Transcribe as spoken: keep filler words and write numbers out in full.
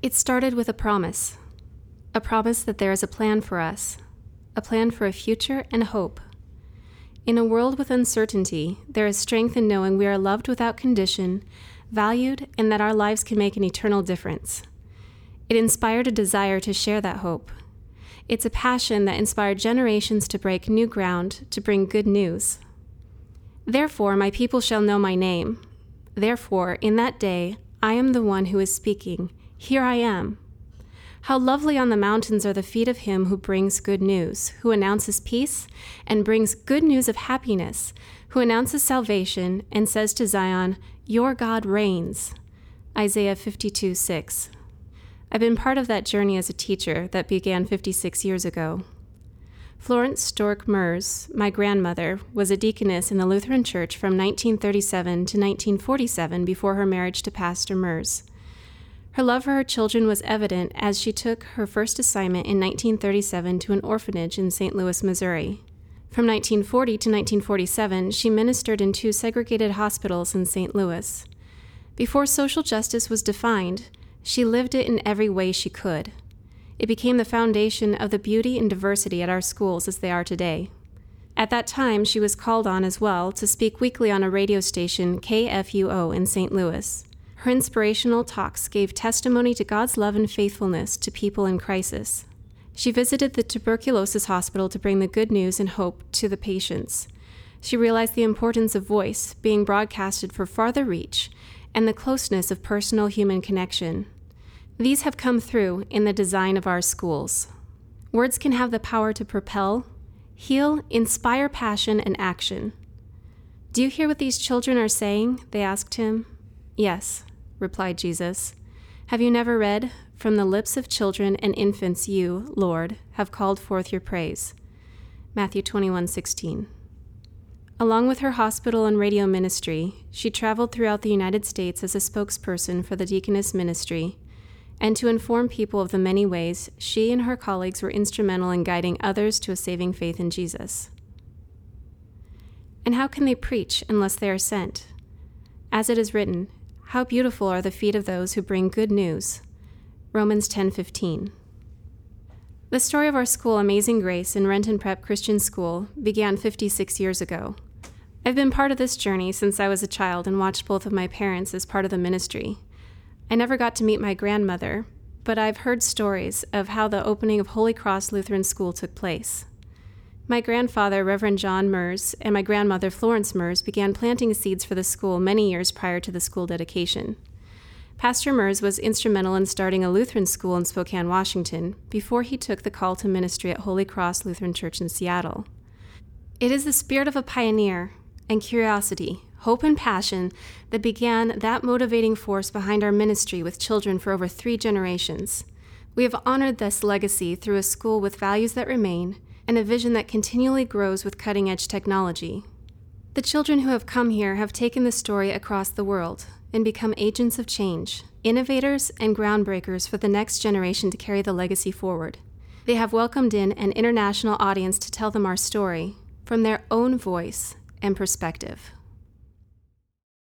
It started with a promise, a promise that there is a plan for us, a plan for a future and hope. In a world with uncertainty, there is strength in knowing we are loved without condition, valued, and that our lives can make an eternal difference. It inspired a desire to share that hope. It's a passion that inspired generations to break new ground, to bring good news. Therefore, my people shall know my name. Therefore, in that day, I am the one who is speaking. Here I am. How lovely on the mountains are the feet of him who brings good news, who announces peace and brings good news of happiness, who announces salvation and says to Zion, your God reigns. Isaiah fifty-two six. I've been part of that journey as a teacher that began fifty-six years ago. Florence Stork Mers, my grandmother, was a deaconess in the Lutheran Church from nineteen thirty-seven to nineteen forty-seven before her marriage to Pastor Mers. Her love for her children was evident as she took her first assignment in nineteen thirty-seven to an orphanage in Saint Louis, Missouri. From nineteen forty to nineteen forty-seven, she ministered in two segregated hospitals in Saint Louis. Before social justice was defined, she lived it in every way she could. It became the foundation of the beauty and diversity at our schools as they are today. At that time, she was called on as well to speak weekly on a radio station, K F U O, in Saint Louis. Her inspirational talks gave testimony to God's love and faithfulness to people in crisis. She visited the tuberculosis hospital to bring the good news and hope to the patients. She realized the importance of voice being broadcasted for farther reach and the closeness of personal human connection. These have come through in the design of our schools. Words can have the power to propel, heal, inspire passion and action. Do you hear what these children are saying? They asked him. Yes, replied Jesus. Have you never read, from the lips of children and infants you, Lord, have called forth your praise? Matthew twenty-one sixteen. Along with her hospital and radio ministry, she traveled throughout the United States as a spokesperson for the Deaconess Ministry, and to inform people of the many ways she and her colleagues were instrumental in guiding others to a saving faith in Jesus. And how can they preach unless they are sent? As it is written, how beautiful are the feet of those who bring good news. Romans ten fifteen. The story of our school, Amazing Grace in Renton Prep Christian School, began fifty-six years ago. I've been part of this journey since I was a child and watched both of my parents as part of the ministry. I never got to meet my grandmother, but I've heard stories of how the opening of Holy Cross Lutheran School took place. My grandfather, Reverend John Mers, and my grandmother, Florence Mers, began planting seeds for the school many years prior to the school dedication. Pastor Mers was instrumental in starting a Lutheran school in Spokane, Washington, before he took the call to ministry at Holy Cross Lutheran Church in Seattle. It is the spirit of a pioneer and curiosity, hope and passion that began that motivating force behind our ministry with children for over three generations. We have honored this legacy through a school with values that remain and a vision that continually grows with cutting-edge technology. The children who have come here have taken the story across the world and become agents of change, innovators and groundbreakers for the next generation to carry the legacy forward. They have welcomed in an international audience to tell them our story from their own voice and perspective.